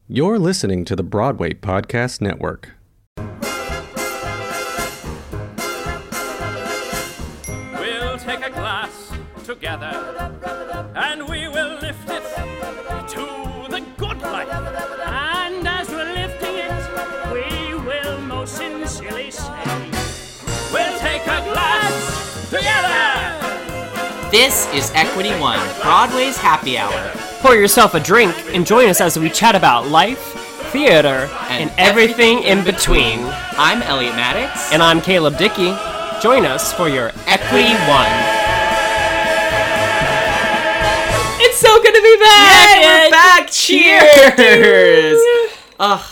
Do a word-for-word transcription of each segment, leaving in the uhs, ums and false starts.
You're listening to the Broadway Podcast Network. We'll take a glass together, and we will lift it to the good life. And as we're lifting it, we will most sincerely say, we'll take a glass together. This is Equity One, Broadway's happy hour. Pour yourself a drink and join us as we chat about life, theater, and, and everything, everything in between. I'm Elliot Maddox. And I'm Caleb Dickey. Join us for your Equity One. It's so good to be back! Yay, we're back! Cheers! Ugh.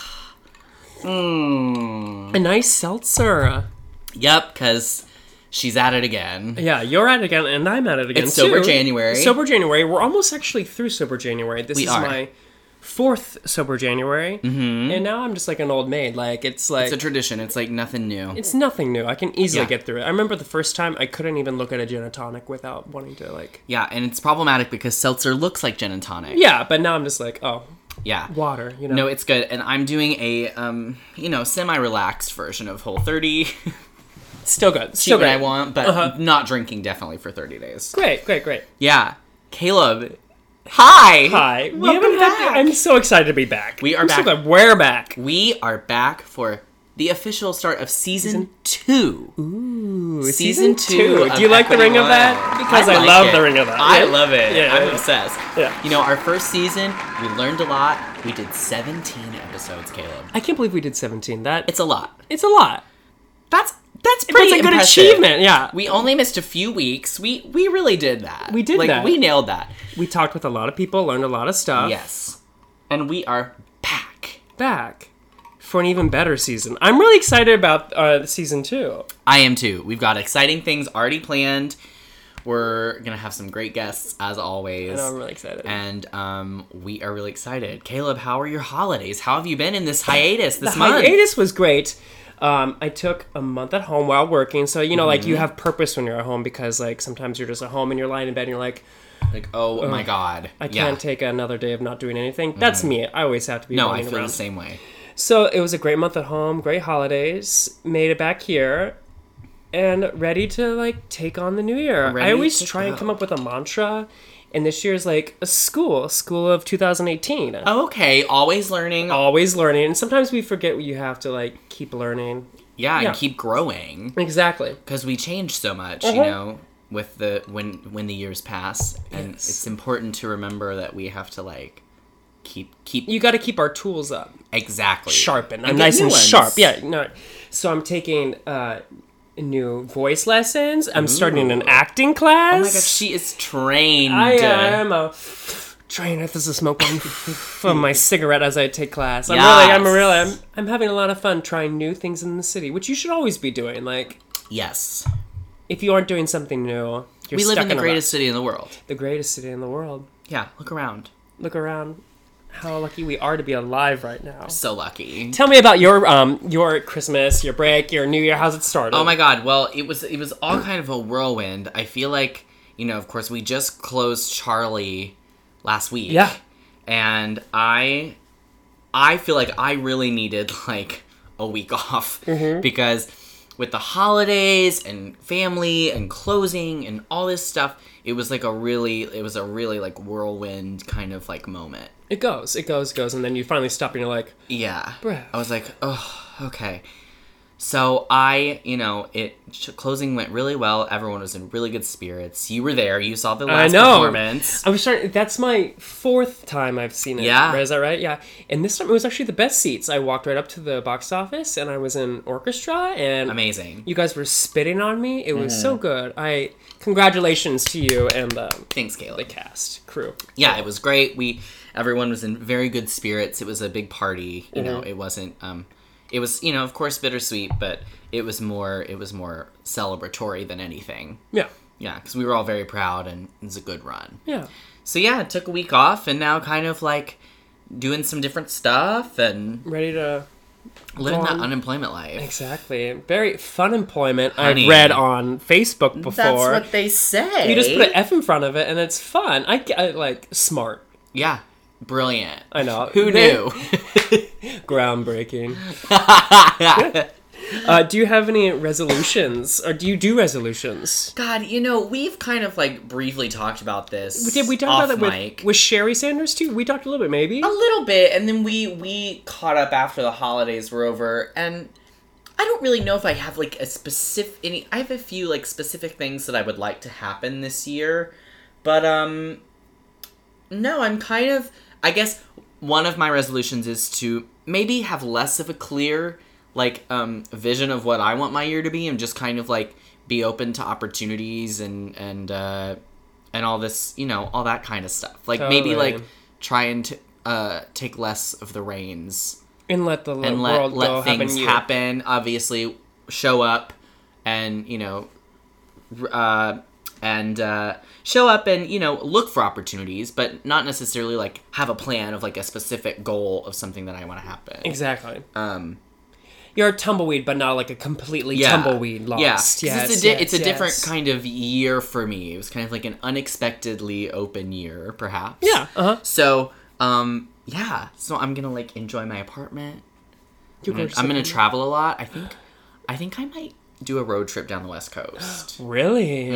Mmm. A nice seltzer. Yep, because she's at it again. Yeah, you're at it again, and I'm at it again, it's too. Sober January. Sober January. We're almost actually through Sober January. This we is are. my fourth Sober January, mm-hmm. and now I'm just like an old maid. Like, it's like... It's a tradition. It's like nothing new. It's nothing new. I can easily yeah. get through it. I remember the first time I couldn't even look at a gin and tonic without wanting to, like... Yeah, and it's problematic because seltzer looks like gin and tonic. Yeah, but now I'm just like, oh... Yeah. Water, you know? No, it's good. And I'm doing a, um, you know, semi-relaxed version of Whole thirty. Still good. Cheat Still when great. I want, but uh-huh. not drinking definitely for thirty days. Great, great, great. Yeah. Caleb, hi! Hi. We Welcome haven't back. had... I'm so excited to be back. We are I'm back. So glad we're back. We are back for the official start of season, season? two. Ooh, season, season two. Do you like the ring one. of that? Because I, I like love it. the ring of that. I yeah. love it. Yeah, I'm yeah. obsessed. Yeah. You know, our first season, we learned a lot. We did seventeen episodes, Caleb. I can't believe we did seventeen. That It's a lot. It's a lot. That's that's pretty That's a good impressive. achievement, yeah. We only missed a few weeks. We we really did that. We did like, that. We nailed that. We talked with a lot of people, learned a lot of stuff. Yes. And we are back. Back. For an even better season. I'm really excited about uh, season two. I am too. We've got exciting things already planned. We're going to have some great guests, as always. I know, I'm really excited. And um, we are really excited. Caleb, how are your holidays? How have you been in this hiatus this the month? The hiatus was great. Um, I took a month at home while working. So, you know, mm-hmm. like, you have purpose when you're at home because, like, sometimes you're just at home and you're lying in bed and you're like... Like, oh, my God. I can't yeah. take another day of not doing anything. Mm-hmm. That's me. I always have to be No, running I feel around. the same way. So it was a great month at home, great holidays, made it back here, and ready to, like, take on the new year. Ready I always to try go. and come up with a mantra, and this year's, like, a school, a school of two thousand eighteen. Oh, okay, always learning. Always learning, and sometimes we forget what you have to, like, keep learning. Yeah, yeah. and keep growing. Exactly. Because we change so much, uh-huh. you know, with the, when, when the years pass, and yes. it's important to remember that we have to, like, keep keep you got to keep our tools up exactly sharpened and I'm nice and ones. sharp yeah no so I'm taking uh new voice lessons. I'm Ooh. starting an acting class. Oh my god, she is trained. I am a trainer. This is smoking from my cigarette as I take class. I'm yes. really I'm really I'm, I'm having a lot of fun trying new things in the city, which you should always be doing. Like, yes, if you aren't doing something new, you're we live stuck in the in greatest city in the world. The greatest city in the world. Yeah, look around. Look around. How lucky we are to be alive right now. So lucky. Tell me about your um your Christmas, your break, your New Year. How's it started? Oh my god. Well, it was it was all kind of a whirlwind. I feel like, you know, of course, we just closed Charlie last week. Yeah. And I I feel like I really needed like a week off mm-hmm. because with the holidays and family and closing and all this stuff, it was like a really it was a really like whirlwind kind of like moment. It goes, it goes, goes, and then you finally stop and you're like, yeah. Bruh. I was like, oh, okay. So I, you know, it closing went really well. Everyone was in really good spirits. You were there. You saw the last I know. performance. I was starting. That's my fourth time I've seen it. Yeah. Is that right? Yeah. And this time it was actually the best seats. I walked right up to the box office and I was in orchestra and amazing. You guys were spitting on me. It was mm. so good. I congratulations to you and the thanks, Caleb. The cast crew. Yeah, it was great. We everyone was in very good spirits. It was a big party. You mm-hmm. know, it wasn't. Um, It was, you know, of course, bittersweet, but it was more, it was more celebratory than anything. Yeah. Yeah, because we were all very proud, and it was a good run. Yeah. So, yeah, took a week off, and now kind of, like, doing some different stuff, and... Ready to... Living that unemployment life. Exactly. Very fun employment. Honey, I've read on Facebook before. That's what they say. You just put an F in front of it, and it's fun. I, I like, smart. Yeah. Brilliant. I know. Who They- knew? Groundbreaking. uh, do you have any resolutions? Or do you do resolutions? God, you know, we've kind of like briefly talked about this. Did we talk off about that mic. with, with Sherry Sanders too? We talked a little bit, maybe? A little bit, and then we we caught up after the holidays were over, and I don't really know if I have like a specific any. I have a few like specific things that I would like to happen this year, but um, no, I'm kind of. I guess one of my resolutions is to maybe have less of a clear like um vision of what I want my year to be, and just kind of like be open to opportunities and and uh, and all this, you know, all that kind of stuff. Like maybe Totally. like try and t- uh take less of the reins And let the and world let go let things happen. happen. Obviously, show up and you know, r- uh, and uh, show up and you know look for opportunities, but not necessarily like have a plan of like a specific goal of something that I want to happen. Exactly. Um, You're a tumbleweed, but not like a completely yeah, tumbleweed lost. Yeah, 'cause Yes, it's a di- yes, it's a yes. different kind of year for me. It was kind of like an unexpectedly open year, perhaps. Yeah. Uh huh. So, um, yeah. So I'm gonna like enjoy my apartment. I'm gonna, I'm gonna travel a lot. I think, I think I might do a road trip down the West Coast. Really?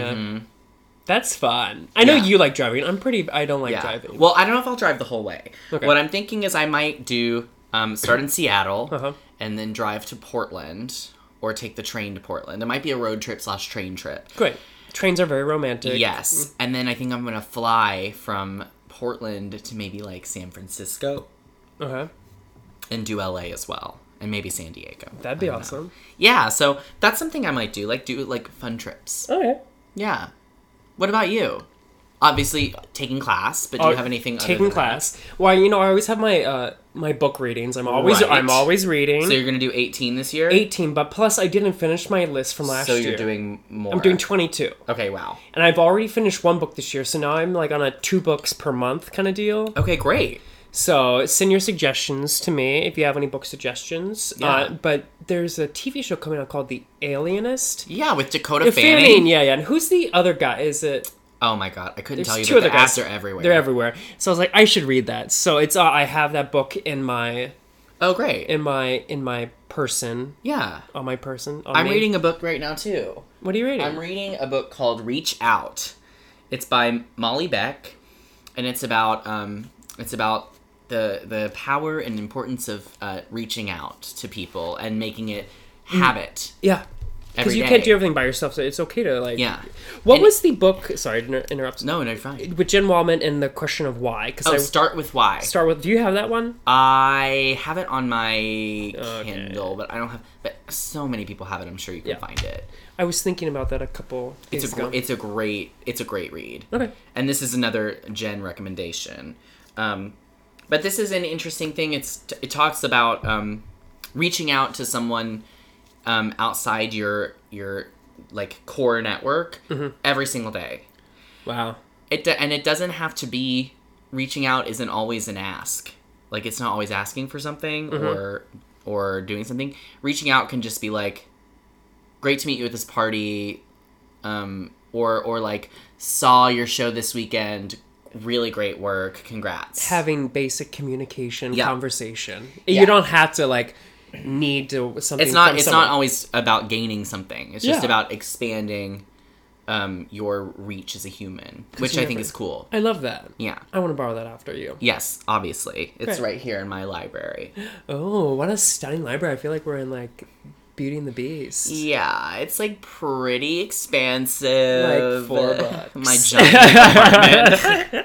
That's fun. I know Yeah. you like driving. I'm pretty. I don't like Yeah. driving. Well, I don't know if I'll drive the whole way. Okay. What I'm thinking is I might do um, start in Seattle Uh-huh. and then drive to Portland or take the train to Portland. It might be a road trip slash train trip. Great. Trains are very romantic. Yes. And then I think I'm gonna fly from Portland to maybe like San Francisco Okay. and do L A as well. And maybe San Diego. That'd be I don't know. awesome. Yeah, so that's something I might do. Like do like fun trips. Okay. Yeah. What about you? Obviously taking class, but do you have anything other Oh, taking than class? Well, you know, I always have my uh my book readings. I'm always Right. I'm always reading. that? So you're gonna do eighteen this year? eighteen, but plus I didn't finish my list from last So year. you're doing more. I'm doing twenty-two. Okay, wow. And I've already finished one book this year, so now I'm like on a two books per month kind of deal. Okay, great. So send your suggestions to me if you have any book suggestions. Yeah. Uh, but there's a T V show coming out called The Alienist. Yeah, with Dakota The Fanning. Fanning, yeah, yeah. And who's the other guy? Is it? Oh my god, I couldn't There's tell you, two but other the guys. ads are everywhere. They're everywhere. So I was like, I should read that. So it's uh, I have that book in my Oh, great. in my in my person yeah. on my person. On I'm me. reading a book right now, too. What are you reading? I'm reading a book called Reach Out. It's by Molly Beck, and it's about um, it's about the the power and importance of uh, reaching out to people and making it habit. yeah. Because Every you day. can't do everything by yourself, so it's okay to like. Yeah. What And- was the book? Sorry to inter- interrupt. No, no, you're fine. With Jen Wallman and the question of why? Because Oh, I start with why. start with. Do you have that one? I have it on my Okay. Kindle, but I don't have. But so many people have it. I'm sure you can Yeah. find it. I was thinking about that a couple days It's a ago. gr- it's a great it's a great read. Okay. And this is another Jen recommendation. Um, but this is an interesting thing. It's it talks about um, reaching out to someone um, outside your your like core network Mm-hmm. every single day. Wow. It do- and it doesn't have to be reaching out isn't always an ask. Like it's not always asking for something Mm-hmm. or or doing something. Reaching out can just be like, great to meet you at this party, um, or or like saw your show this weekend. Really great work. Congrats. Having basic communication, Yeah. conversation. Yeah. You don't have to like need to something. it's not from it's someone. not always about gaining something. It's just Yeah. about expanding um, your reach as a human, which you I think never- is cool. I love that. Yeah. I want to borrow that after you. Yes, obviously. It's Great. right here in my library. Oh, what a stunning library! I feel like we're in like Beauty and the Beast. Yeah, it's like pretty expansive. Like four bucks. My giant apartment.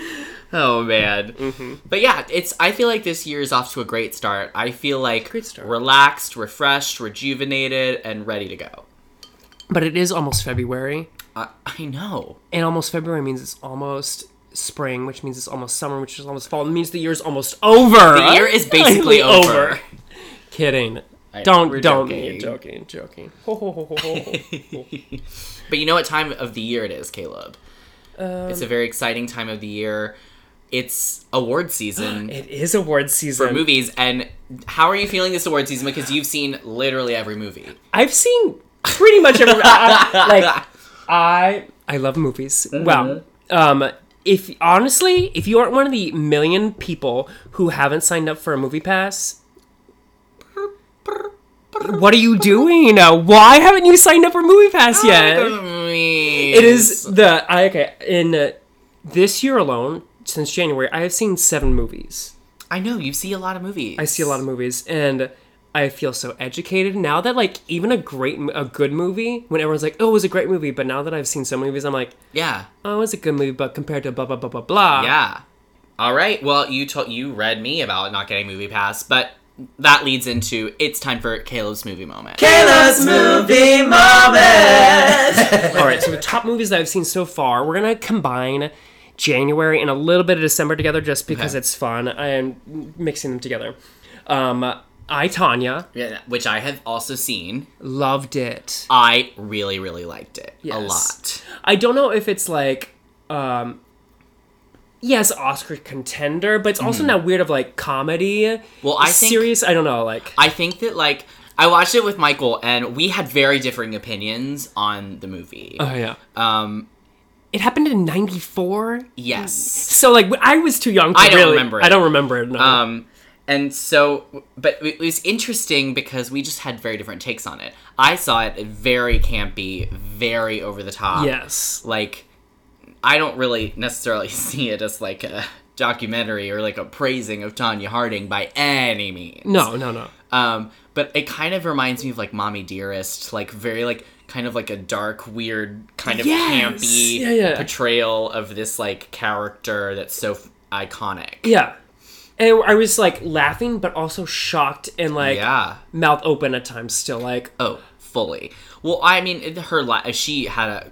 Oh man. Mm-hmm. But yeah, it's. I feel like this year is off to a great start. I feel like Great start. relaxed, refreshed, rejuvenated, and ready to go. But it is almost February, I, I know. and almost February means it's almost spring, which means it's almost summer, which is almost fall. It means the year's almost over. The year is basically over. Kidding. I- Don't we're don't. joking. You're joking. Joking. Ho, ho, ho, ho, ho. But you know what time of the year it is, Caleb? Um, it's a very exciting time of the year. It's award season. It is award season. For movies, and how are you feeling this award season? Because you've seen literally every movie. I've seen pretty much every. I, I- like I I love movies. Mm-hmm. Well, um, if honestly, if you aren't one of the million people who haven't signed up for a movie pass, what are you doing? Why haven't you signed up for movie pass yet? It is the I okay in uh, this year alone since January. I have seen seven movies. I know you see a lot of movies. I see a lot of movies, and I feel so educated now that like even a great a good movie, when everyone's like, oh, it was a great movie, but now that I've seen so many movies, I'm like, yeah, oh, it was a good movie, but compared to blah blah blah blah blah. Yeah. All right. Well, you told you read me about not getting movie pass, but that leads into it's time for Caleb's movie moment. Caleb's movie moment. All right. So the top movies that I've seen so far, we're gonna combine January and a little bit of December together, just because Okay. it's fun. I am mixing them together. Um, I, Tanya, Yeah, which I have also seen. loved it. I really, really liked it a Yes. lot. I don't know if it's like, um, yes, Oscar contender, but it's also not weird of like comedy. Mm-hmm. Well, I think- serious. I don't know. Like, I think that like I watched it with Michael, and we had very differing opinions on the movie. oh yeah, Um, it happened in ninety-four. yes. So like, I was too young to I don't really. remember it. I don't remember it. No. Um, and so, but it was interesting because we just had very different takes on it. I saw it very campy, very over the top. yes. Like, I don't really necessarily see it as like a documentary or like a praising of Tanya Harding by any means. No, no, no. Um, but it kind of reminds me of like Mommy Dearest, like very like kind of like a dark, weird, kind of Yes! campy Yeah, yeah. portrayal of this like character that's so f- iconic. Yeah. And I was like laughing, but also shocked and like Yeah. mouth open at times. Still like, Oh, fully. Well, I mean, it- her li- she had a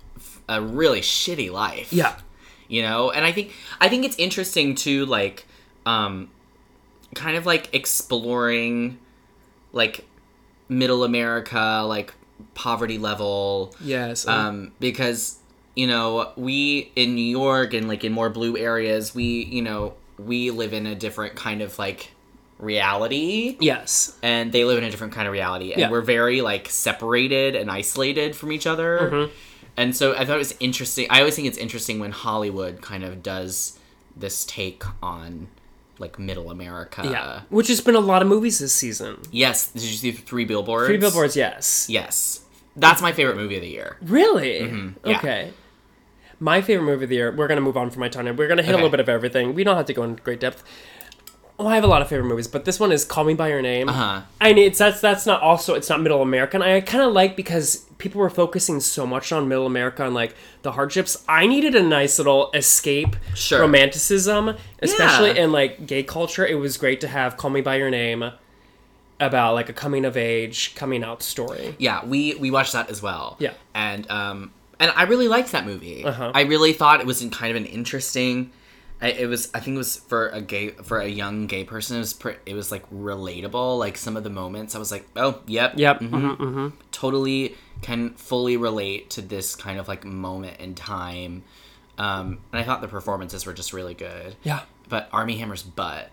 a really shitty life. yeah, You know, and I think I think it's interesting too, like, um, kind of like exploring, like, middle America, like poverty level. yes. Um, because you know we in New York and like in more blue areas, we you know we live in a different kind of like reality. yes. And they live in a different kind of reality, and Yeah. we're very like separated and isolated from each other. Mm-hmm. And so I thought it was interesting. I always think it's interesting when Hollywood kind of does this take on like middle America. Yeah. Which has been a lot of movies this season. Yes. Did you see Three Billboards? Three Billboards, yes. Yes. That's my favorite movie of the year. Really? Mm-hmm. yeah. Okay. My favorite movie of the year, we're going to move on from my Tanya. We're going to hit Okay. a little bit of everything. We don't have to go into great depth. Oh, I have a lot of favorite movies, but this one is Call Me By Your Name. Uh-huh. I mean, it's that's that's not also it's not Middle American. I kind of like because people were focusing so much on Middle America and like the hardships. I needed a nice little escape, Sure. romanticism, especially Yeah. in like gay culture. It was great to have Call Me By Your Name about like a coming of age, coming out story. Yeah, we we watched that as well. Yeah. And um and I really liked that movie. Uh-huh. I really thought it was in kind of an interesting I, it was I think it was for a gay for a young gay person it was pre, it was like relatable, like some of the moments I was like, "Oh, yep. Yep. mhm, Mm-hmm, mm-hmm. Totally can fully relate to this kind of like moment in time." Um and I thought the performances were just really good. Yeah. But Armie Hammer's butt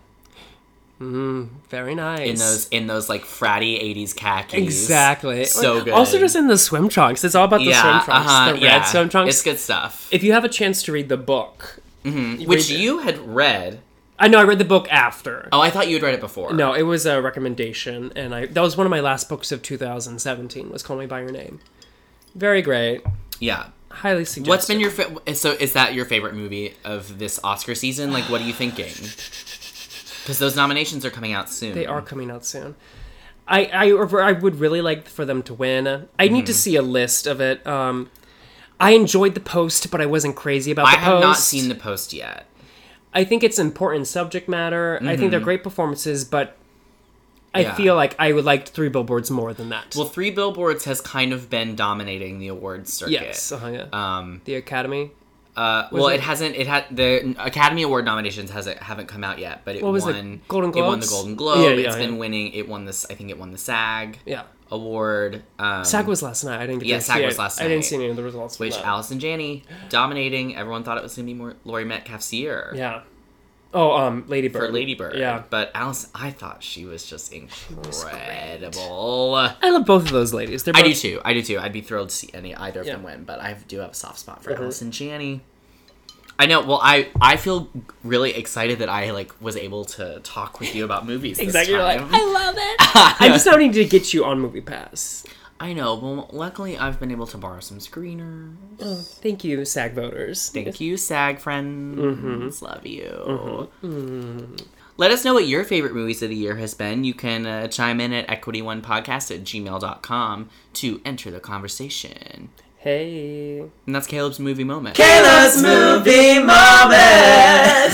Very nice. in those in those like fratty eighties khakis. Exactly. So good. Also, just in the swim trunks. It's all about the yeah, swim trunks. uh-huh, the red yeah. swim trunks. It's good stuff. If you have a chance to read the book, you Which read- you had read. I know I read the book after. Oh, I thought you had read it before. No, it was a recommendation, and I that was one of my last books of two thousand seventeen. Was Call Me by Your Name. Very great. Yeah. Highly suggested. What's been your fa- so? Is that your favorite movie of this Oscar season? Like, what are you thinking? Because those nominations are coming out soon. They are coming out soon. I, I I would really like for them to win. I need to Mm-hmm. see a list of it. Um, I enjoyed The Post, but I wasn't crazy about I The have Post. not seen The Post yet. I think it's important subject matter. I think they're great performances, but I Yeah. feel like I would like Three Billboards more than that. Well, Three Billboards has kind of been dominating the awards circuit. yes, uh-huh, yeah. Um. The Academy. Uh. Well, it- it hasn't. It had the Academy Award nominations hasn't haven't come out yet, but it What was it? won. Golden It won the Globes? Golden Globe. Yeah, yeah, It's been yeah. winning. It won this. I think it won the SAG Yeah. award. Um, SAG was last night. I didn't get yeah, to SAG see was it. last I didn't night, see any of the results. which from that. Allison Janney dominating. Everyone thought it was gonna be more Laurie Metcalf's year. Yeah. Oh, um, Lady Bird. For Lady Bird. Yeah. But Alice, I thought she was just incredible. I love both of those ladies. They're I both, do too. I do too. I'd be thrilled to see any either of Yeah. them win, but I do have a soft spot for Mhm. Allison Janney. I know. Well, I, I feel really excited that I like was able to talk with you about movies. Exactly. This You're time. like, I love it. I'm just starting to get you on MoviePass. I know. Well, luckily I've been able to borrow some screeners. Oh, thank you, SAG voters. Thank you, SAG friends. Mm-hmm. Love you. Mm-hmm. Mm-hmm. Let us know what your favorite movies of the year has been. You can uh, chime in at equity one podcast at gmail dot com to enter the conversation. Hey. And that's Caleb's movie moment. Caleb's movie moment.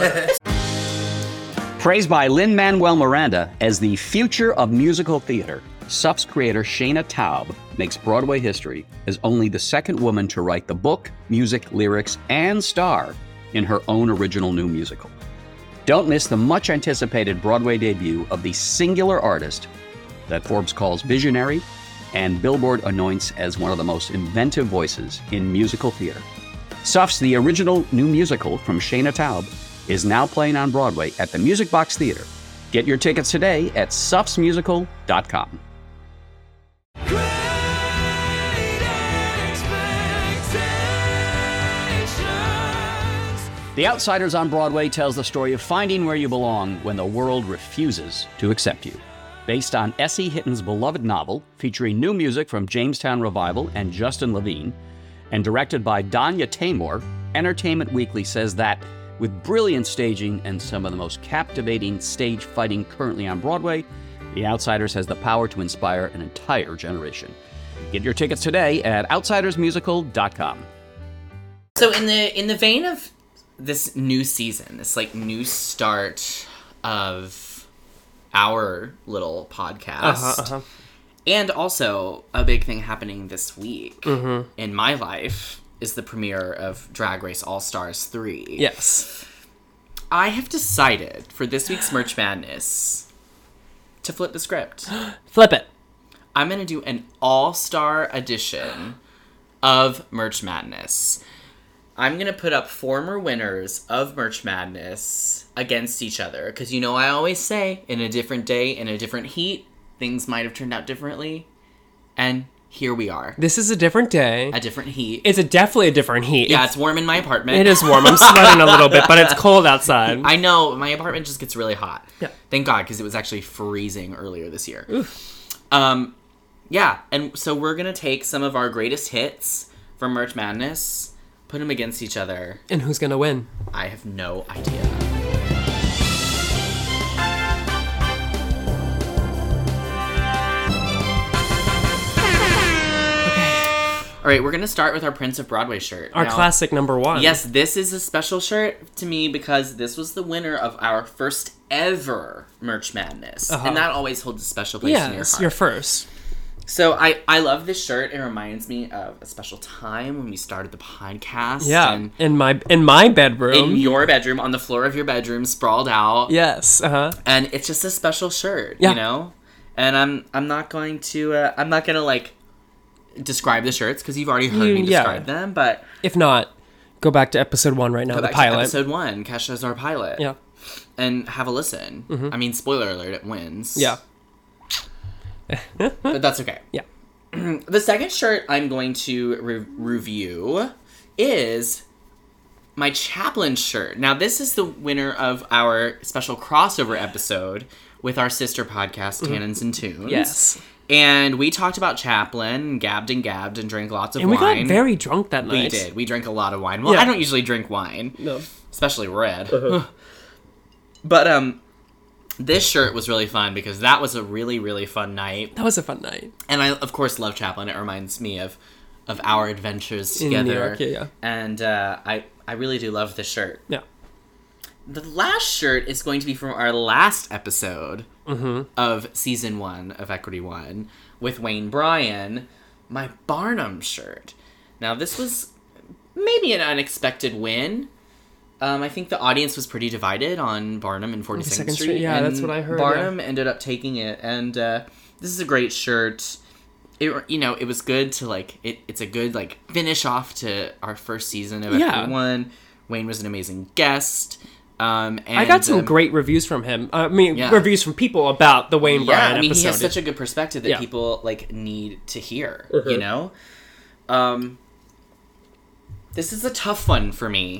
Praised by Lin-Manuel Miranda as the future of musical theater, S U F's creator Shayna Taub makes Broadway history as only the second woman to write the book, music, lyrics, and star in her own original new musical. Don't miss the much-anticipated Broadway debut of the singular artist that Forbes calls visionary and Billboard anoints as one of the most inventive voices in musical theater. S U F's The Original New Musical from Shayna Taub is now playing on Broadway at the Music Box Theater. Get your tickets today at sufs musical dot com. The Outsiders on Broadway tells the story of finding where you belong when the world refuses to accept you. Based on Essie Hitton's beloved novel, featuring new music from Jamestown Revival and Justin Levine, and directed by Danya Taymor, Entertainment Weekly says that, with brilliant staging and some of the most captivating stage fighting currently on Broadway, The Outsiders has the power to inspire an entire generation. Get your tickets today at outsiders musical dot com. So in the in the vein of this new season, this like new start of our little podcast, Uh-huh, uh-huh. and also a big thing happening this week Mm-hmm. in my life is the premiere of Drag Race All-Stars three. Yes. I have decided for this week's Merch Madness to flip the script. Flip it. I'm going to do an all-star edition of Merch Madness. I'm going to put up former winners of Merch Madness against each other. Because, you know, I always say, in a different day, in a different heat, things might have turned out differently. And here we are. This is a different day. A different heat. It's a definitely a different heat. yeah, it's, it's warm in my apartment. it is warm. I'm sweating a little bit, but it's cold outside. I know. My apartment just gets really hot. Yeah. Thank God, because it was actually freezing earlier this year. Oof. Um, yeah, and so we're going to take some of our greatest hits from Merch Madness, put them against each other. And who's gonna win? I have no idea. All right, we're going to start with our Prince of Broadway shirt. Our Now, classic number one. Yes, this is a special shirt to me because this was the winner of our first ever Merch Madness. Uh-huh. And that always holds a special place in your Yes, heart. your first. So I, I love this shirt. It reminds me of a special time when we started the podcast. Yeah, And in my in my bedroom. in your bedroom, on the floor of your bedroom, sprawled out. Yes. Uh huh. And it's just a special shirt, Yeah. you know? And I'm I'm not going to, uh, I'm not going to, like, describe the shirts because you've already heard You- me yeah. describe them. But If not, go back to episode one right now. go The back pilot. to episode one, Kesha's our pilot. Yeah. And have a listen. Mm-hmm. I mean, spoiler alert, it wins. Yeah. But that's okay. Yeah. The second shirt I'm going to re- review is my Chaplin shirt. Now, this is the winner of our special crossover episode with our sister podcast, Cannons and Tunes. Yes. And we talked about Chaplin, gabbed and gabbed, and drank lots of And we wine. got very drunk that We night. did. We drank a lot of wine. Well, Yeah. I don't usually drink wine. No. Especially red. But, um... this shirt was really fun because that was a really, really fun night. That was a fun night. And I, of course, love Chaplin. It reminds me of of our adventures In together. New York, yeah, yeah. And uh, I, I really do love this shirt. Yeah. The last shirt is going to be from our last episode Mm-hmm. of season one of Equity One with Wayne Bryan, my Barnum shirt. Now, this was maybe an unexpected win. Um, I think the audience was pretty divided on Barnum and forty-second forty-second Street. Street, yeah, and that's what I heard, Barnum ended up taking it, and uh, this is a great shirt. It, you know, it was good to, like, it, it's a good, like, finish off to our first season of Yeah. Equity One. Wayne was an amazing guest. Um, and, I got some um, great reviews from him. I mean, Yeah. reviews from people about the Wayne Yeah, Bryan I mean, episode. he has such a good perspective that Yeah. people, like, need to hear, Mm-hmm. you know? Um, this is a tough one for me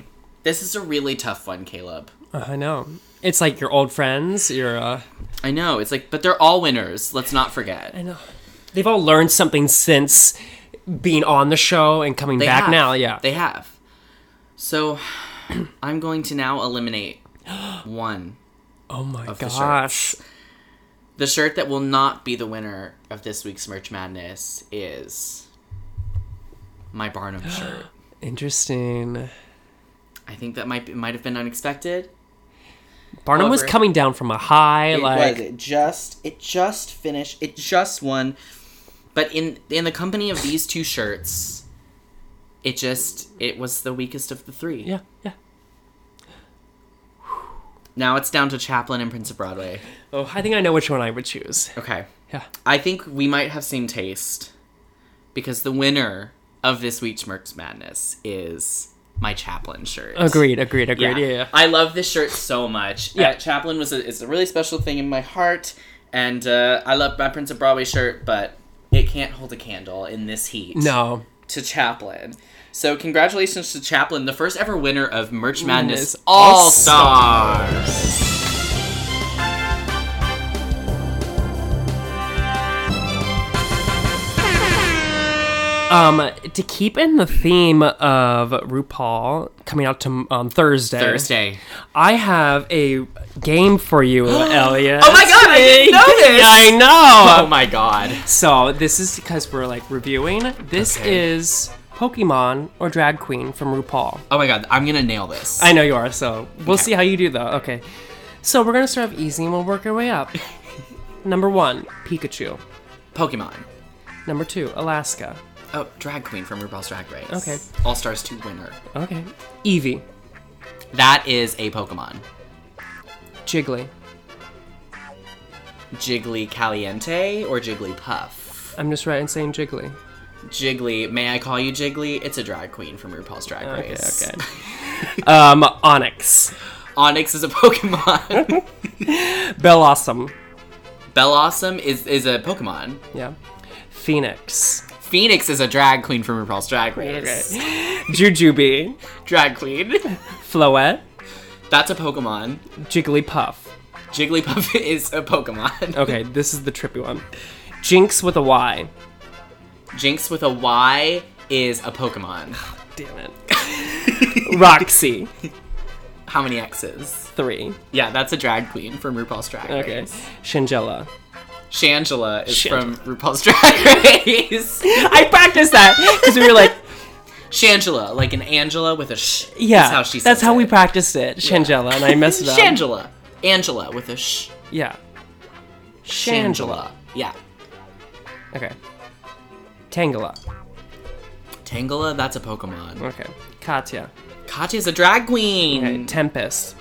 This is a really tough one, Caleb. Uh, I know. It's like your old friends. Your. Uh... I know. It's like, but they're all winners. Let's not forget. I know. They've all learned something since being on the show and coming They back have. now. Yeah. They have. So, I'm going to now eliminate one. Oh my of the gosh. shirts. The shirt that will not be the winner of this week's Merch Madness is my Barnum shirt. Interesting. I think that might be, might have been unexpected. Barnum was However, coming down from a high, It like was. It just it just finished. It just won. But in in the company of these two shirts, it just it was the weakest of the three. yeah, yeah. Now it's down to Chaplin and Prince of Broadway. Oh, I think I know which one I would choose. Okay. Yeah. I think we might have same taste because the winner of this week's Merch Madness is my Chaplin shirt. Agreed, agreed, agreed. Yeah, yeah. I love this shirt so much. Yeah. Uh, Chaplin was a, is a really special thing in my heart, and uh, I love my Prince of Broadway shirt, but it can't hold a candle in this heat. No. To Chaplin. So congratulations to Chaplin, the first ever winner of Merch Madness Madness All Stars. Um, to keep in the theme of RuPaul coming out to on Thursday, Thursday. I have a game for you, Elliot. Oh my god, I didn't know this! I know. Oh my god. So this is because we're like reviewing. This Okay. is Pokemon or Drag Queen from RuPaul. Oh my god, I'm gonna nail this. I know you are, so we'll Okay. see how you do though. Okay. So we're gonna start off easy and we'll work our way up. Number one, Pikachu. Pokemon. Number two, Alaska. Oh, Drag Queen from RuPaul's Drag Race. Okay. All Stars two winner. Okay. Eevee. That is a Pokemon. Jiggly. Jiggly Caliente or Jigglypuff? I'm just right in saying Jiggly. Jiggly, may I call you Jiggly? It's a drag queen from RuPaul's Drag Okay, Race. okay. um, Onyx. Onyx is a Pokemon. Bellossom. Bellossom is, is a Pokemon. Yeah. Phoenix. Phoenix is a drag queen from RuPaul's Drag Race. Okay. Jujubee. Drag queen. Floette. That's a Pokemon. Jigglypuff. Jigglypuff is a Pokemon. Okay, this is the trippy one. Jinx with a Y. Jinx with a Y is a Pokemon. Damn it. Roxy. How many X's? Three. Yeah, that's a drag queen from RuPaul's Drag Okay. Race. Shangela. Shangela is Shangela. from RuPaul's Drag Race. I practiced that because we were like, Shangela, like an Angela with a sh. yeah, That's how she says that's how it. we practiced it. Shangela, and I messed it up. Shangela. Angela with a sh. Yeah. Shangela. Yeah. Okay. Tangela. Tangela, that's a Pokemon. Okay. Katya. Katya's a drag queen. Okay. Tempest.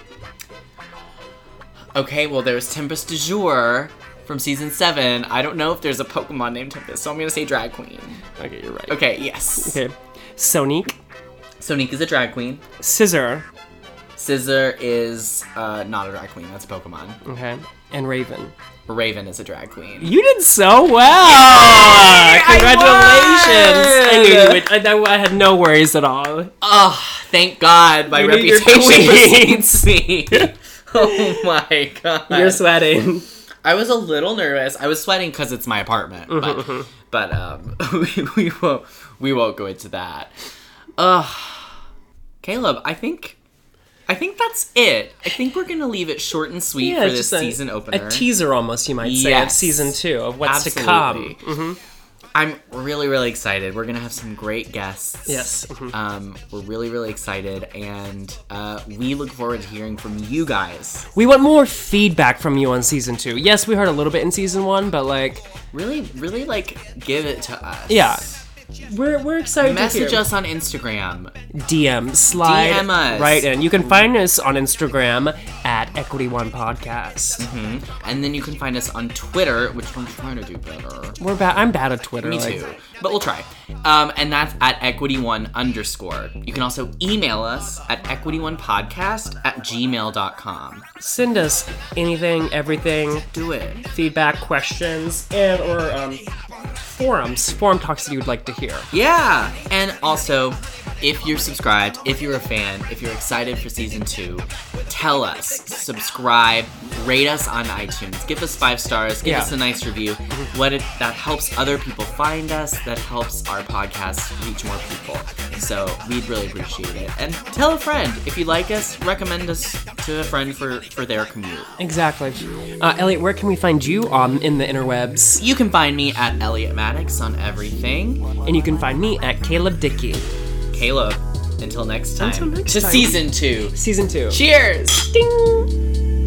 Okay, well, there's Tempest du Jour from season seven. I don't know if there's a Pokemon named Tempest, so I'm gonna say drag queen. Okay, you're right. Okay, yes. Okay. Sonique. Sonique is a drag queen. Scissor. Scissor is uh, not a drag queen. That's a Pokemon. Okay. And Raven. Raven is a drag queen. You did so well! Yay! Congratulations! I I, won! knew you would. I, I had no worries at all. Oh, thank God, my You knew your reputation queen. precedes me. Oh my God. You're sweating. I was a little nervous. I was sweating because it's my apartment, but but um, we, we won't we won't go into that. Ugh, Caleb, I think I think that's it. I think we're gonna leave it short and sweet for it's this just a- season opener. A teaser, almost, you might say, of Yes. season two, of what's Absolutely. to come. I'm really really excited. We're gonna have some great guests. Yes. Mhm. Um, we're really really excited, and uh, we look forward to hearing from you guys. We want more feedback from you on season two. Yes, we heard a little bit in season one, but like, Really really like give it to us. yeah. We're, we're excited Message to hear. us on Instagram. D M, slide D M us. right in. You can find us on Instagram at Equity One Podcast. And then you can find us on Twitter, which we're trying to do better. We're bad. I'm bad at Twitter. Me like- too. But we'll try. Um, and that's at equity one underscore. You can also email us at equity one podcast at gmail dot com. Send us anything, everything, Do it. feedback, questions, and or um, forums, forum talks that you would like to hear. Yeah. And also, if you're subscribed, if you're a fan, if you're excited for season two, tell us. Subscribe, rate us on iTunes, give us five stars, give Yeah. us a nice review. What it, that helps other people find us, that helps our podcast reach more people. So we'd really appreciate it. And tell a friend. If you like us, recommend us to a friend for, for their commute. Exactly. Uh, Elliot, where can we find you on in the interwebs? You can find me at Elliot Maddox on everything. And you can find me at Caleb Dickey. Caleb, until next time. Until next to time. season two. Season two. Cheers! Ding!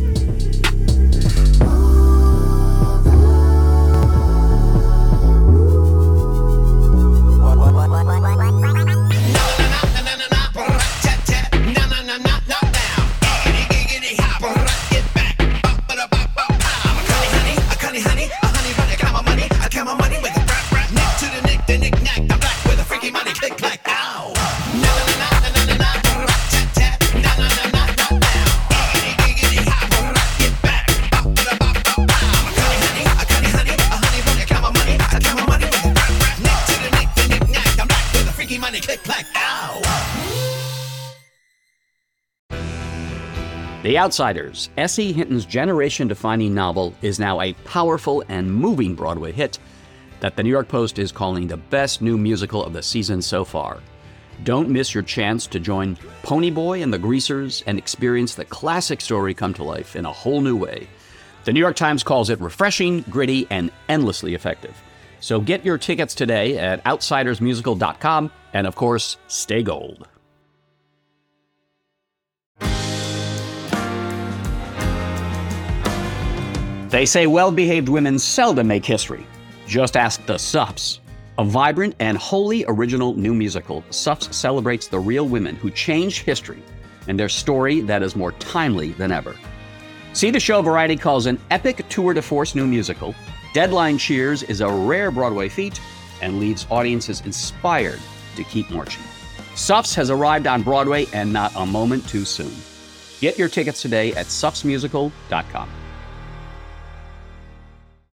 The Outsiders, S E. Hinton's generation-defining novel, is now a powerful and moving Broadway hit that the New York Post is calling the best new musical of the season so far. Don't miss your chance to join Ponyboy and the Greasers and experience the classic story come to life in a whole new way. The New York Times calls it refreshing, gritty, and endlessly effective. So get your tickets today at outsiders musical dot com, and of course, stay gold. They say well-behaved women seldom make history. Just ask the Suffs. A vibrant and wholly original new musical, Suffs celebrates the real women who changed history and their story that is more timely than ever. See the show Variety calls an epic tour de force new musical. Deadline cheers is a rare Broadway feat and leaves audiences inspired to keep marching. Suffs has arrived on Broadway and not a moment too soon. Get your tickets today at suffs musical dot com.